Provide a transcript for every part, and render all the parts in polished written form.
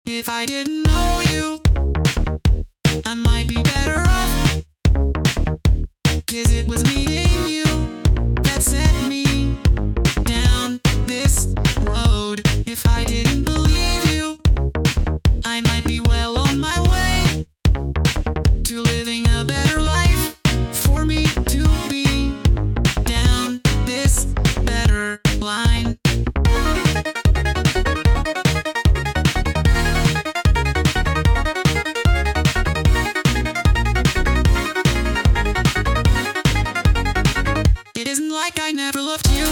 If I didn't know you, I might be better off. 'Cause it was meeting you that set me down this road. If I didn't believe you, I might be well on my way to living a better life. For me to be down this better line. It isn't like I never loved you.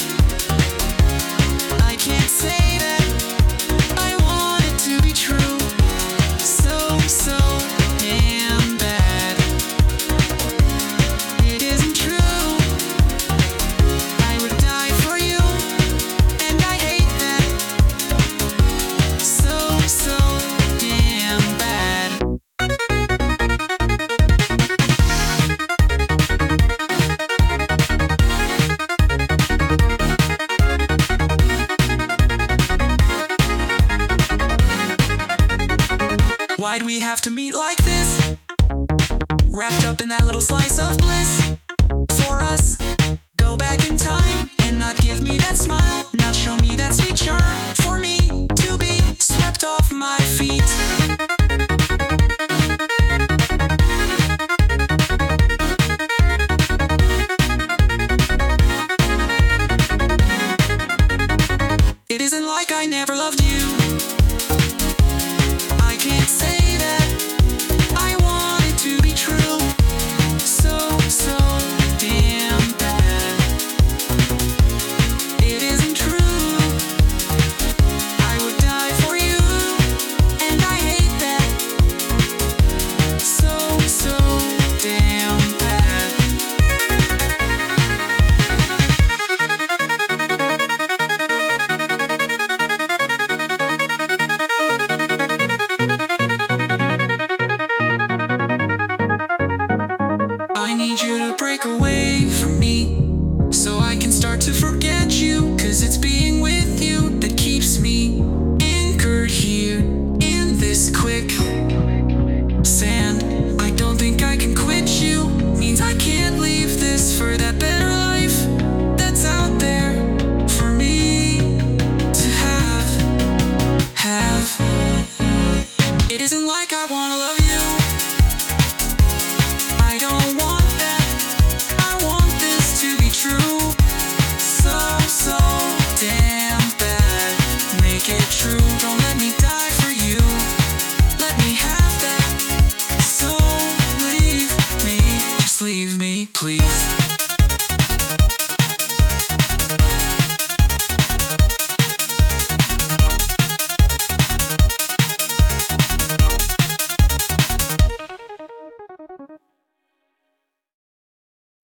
I can't say that I want it to be true. So damn bad. It isn't true. I would die for you, and I hate that. So damn bad. Why'd we have to meet like this? Wrapped up in that little slice of bliss. For us, go back in time and not give me that smile, not show me that sweet charm. For me to be swept off my feet. It isn't like I never loved you. I can't say that I want it to be true. So damn bad. It isn't true. I would die for you, and I hate that. So damn bad. I need you to break away from me so I can start to forget you. 'Cause it's being with you that keeps me anchored here in this quicksand. I don't think I can quit you. Means I can't leave this for that better life that's out there for me to have. It isn't like I wanna love you. I don't want that. I want this to be true. So damn bad. Make it true. Don't let me die for you. Let me have that. So leave me. Just leave me, please.